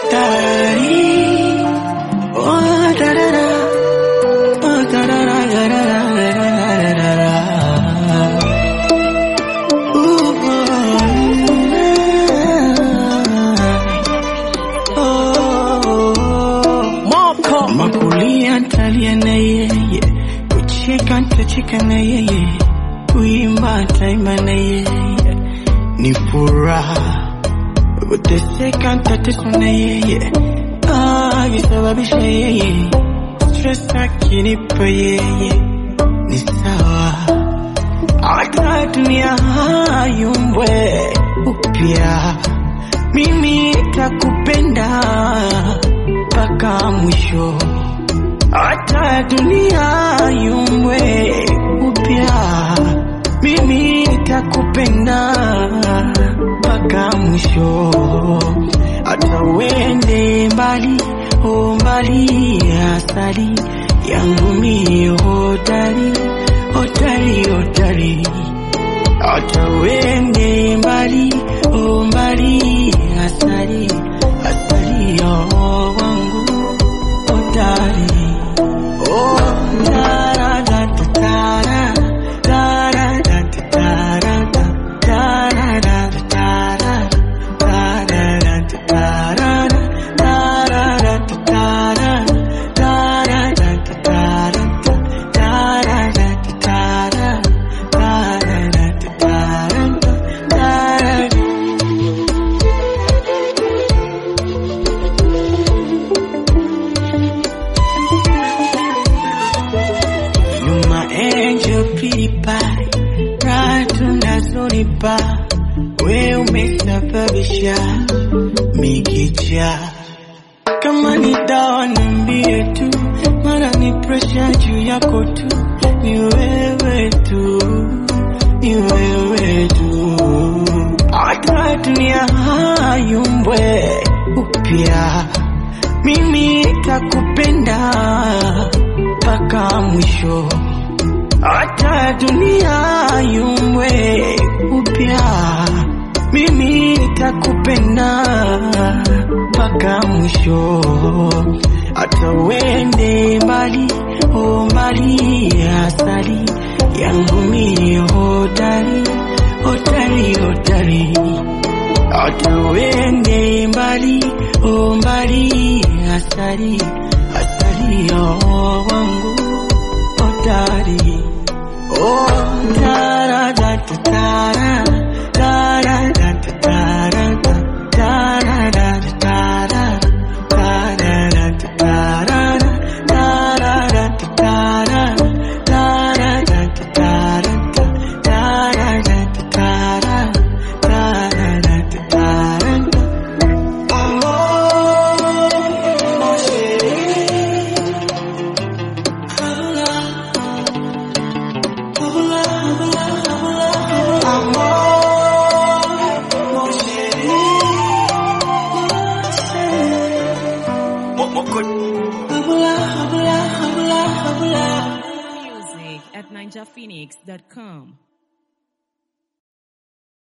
Makulia ntalia na yeye, kucheka ntacheka na yeye, kuimba ntaimba na yeye, ni furaha. Kuteseka ntateswa na yeye, akisababisha yeye, stress akinipa yeye, ni sawa. Hata dunia hayumbwe upya, mimi nitakupenda mpaka mwisho. Hata dunia yumbwe upya, mimi nitakupenda mpaka mwisho. Hata uende mbali, mbali, asali yangu mimi hodari, hodari, hodari. Hata uende mbali, mbali, asali, asali wangu hodari. Oh, da da da da da da da da da da da da. We umesababisha mikicha, kama ni dawa niambie tu, mara ni pressure juu yako tu, ni wewe tu, ni wewe tu. Hata dunia hayumbwe upya, mimi nitakupenda mpaka mwisho. Hata dunia yumbwe upya, mimi nitakupenda mpaka mwisho. Hata uende mbali, mbali, asali yangu mimi hodari, hodari, hodari. Hata uende mbali, mbali, asali, asali wangu hodari. Oh, da da da da da da da da da da da da da da. Music at ninjaphoenix.com.